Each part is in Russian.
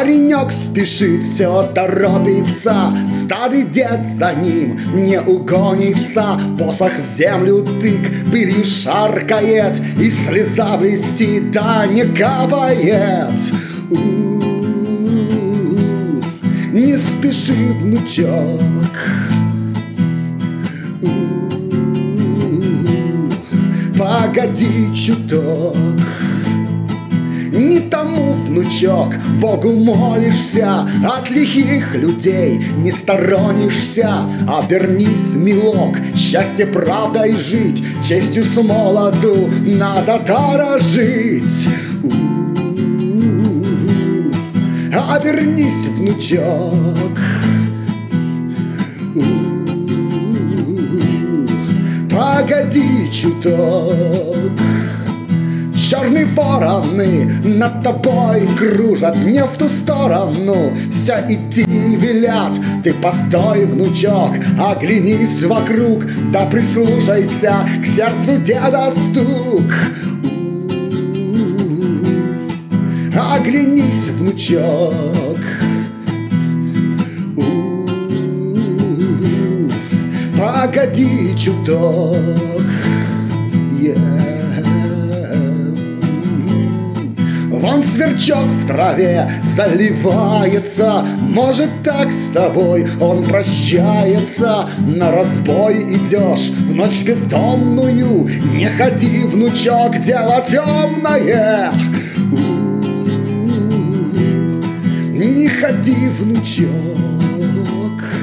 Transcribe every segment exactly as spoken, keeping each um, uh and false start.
Паренек спешит, все торопится, старый дед за ним не угонится. Посох в землю тык, пылью шаркает, и слеза блестит, да не капает. У-у-у, не спеши, внучок. У-у-у, погоди чуток. Не тому, внучок, Богу молишься, от лихих людей не сторонишься. Обернись, милок, счастье правдой жить, честью с молоду надо дорожить. У-у-у, обернись, внучок. У-у-у, погоди чуток. Черные вороны над тобой кружат, не в ту сторону все идти велят. Ты постой, внучок, оглянись вокруг, да прислушайся к сердцу деда стук. У-у-у, оглянись, внучок. У-у-у, погоди чуток. Yeah. Вон сверчок в траве заливается, может, так с тобой он прощается. На разбой идешь в ночь бездомную, не ходи, внучок, дело темное. У-у-у, не ходи, внучок.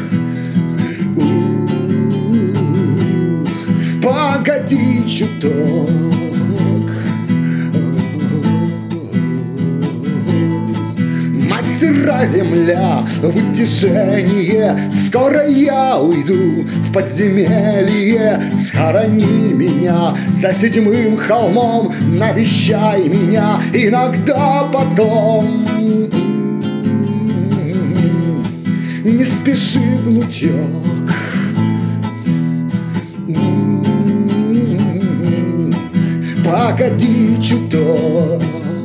У-у-у, погоди чуток. Сыра земля в утешение, скоро я уйду в подземелье. Схорони меня за седьмым холмом, навещай меня иногда потом. Не спеши, внучок. Погоди чуток.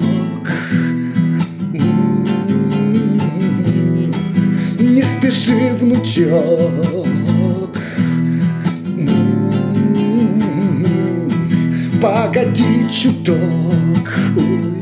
Не спеши, внучок. Погоди чуток.